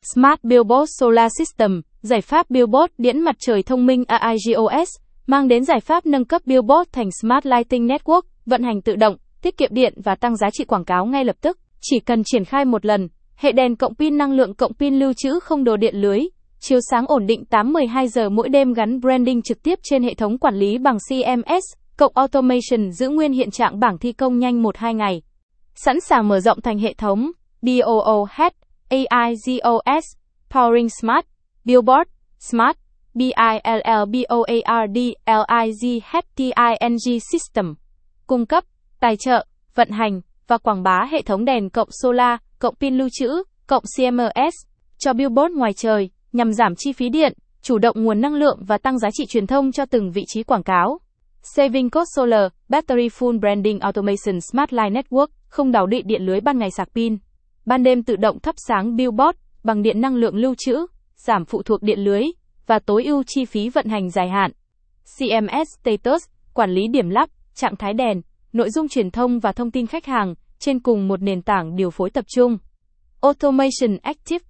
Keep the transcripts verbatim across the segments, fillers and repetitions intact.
Smart Billboard Solar System, giải pháp billboard điện mặt trời thông minh a i giê o ét, mang đến giải pháp nâng cấp billboard thành Smart Lighting Network, vận hành tự động, tiết kiệm điện và tăng giá trị quảng cáo ngay lập tức. Chỉ cần triển khai một lần, hệ đèn cộng pin năng lượng cộng pin lưu trữ không đồ điện lưới, chiếu sáng ổn định tám đến mười hai giờ mỗi đêm gắn branding trực tiếp trên hệ thống quản lý bằng xê em ét, cộng automation giữ nguyên hiện trạng bảng thi công nhanh một đến hai ngày. Sẵn sàng mở rộng thành hệ thống bê o ô hát, a i giê o ét, Powering Smart, Billboard, Smart, B I L L B O A R D L I G H T I N G System. Cung cấp, tài trợ, vận hành và quảng bá hệ thống đèn cộng solar, cộng pin lưu trữ, cộng xê em ét cho billboard ngoài trời, nhằm giảm chi phí điện, chủ động nguồn năng lượng và tăng giá trị truyền thông cho từng vị trí quảng cáo. Saving Cost Solar, Battery Full Branding Automation Smart Light Network, không đảo điện điện lưới ban ngày sạc pin. Ban đêm tự động thắp sáng billboard bằng điện năng lượng lưu trữ, giảm phụ thuộc điện lưới và tối ưu chi phí vận hành dài hạn. xê em ét Status, quản lý điểm lắp, trạng thái đèn, nội dung truyền thông và thông tin khách hàng trên cùng một nền tảng điều phối tập trung. Automation Active,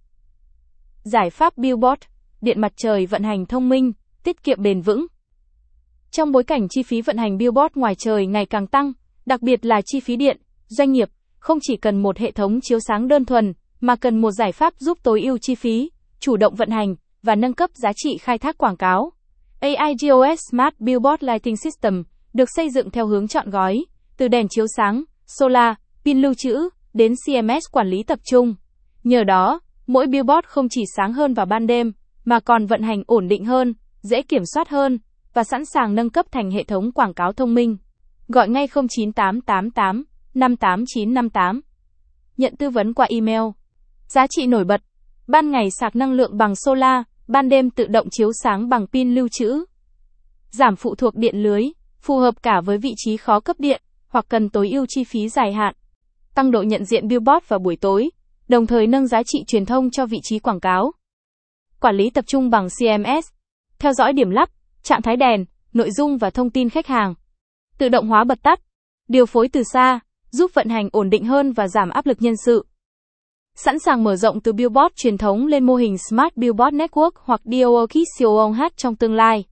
giải pháp billboard, điện mặt trời vận hành thông minh, tiết kiệm bền vững. Trong bối cảnh chi phí vận hành billboard ngoài trời ngày càng tăng, đặc biệt là chi phí điện, doanh nghiệp không chỉ cần một hệ thống chiếu sáng đơn thuần, mà cần một giải pháp giúp tối ưu chi phí, chủ động vận hành và nâng cấp giá trị khai thác quảng cáo. a i giê o ét Smart Billboard Lighting System được xây dựng theo hướng trọn gói, từ đèn chiếu sáng, solar, pin lưu trữ, đến xê em ét quản lý tập trung. Nhờ đó, mỗi billboard không chỉ sáng hơn vào ban đêm, mà còn vận hành ổn định hơn, dễ kiểm soát hơn, và sẵn sàng nâng cấp thành hệ thống quảng cáo thông minh. Gọi ngay không chín tám tám tám năm tám chín năm tám. Nhận tư vấn qua email. Giá trị nổi bật. Ban ngày sạc năng lượng bằng solar, ban đêm tự động chiếu sáng bằng pin lưu trữ. Giảm phụ thuộc điện lưới, phù hợp cả với vị trí khó cấp điện, hoặc cần tối ưu chi phí dài hạn. Tăng độ nhận diện billboard vào buổi tối, đồng thời nâng giá trị truyền thông cho vị trí quảng cáo. Quản lý tập trung bằng xê em ét. Theo dõi điểm lắp, trạng thái đèn, nội dung và thông tin khách hàng. Tự động hóa bật tắt, điều phối từ xa, giúp vận hành ổn định hơn và giảm áp lực nhân sự. Sẵn sàng mở rộng từ billboard truyền thống lên mô hình Smart Billboard Network hoặc đê o ô hát trong tương lai.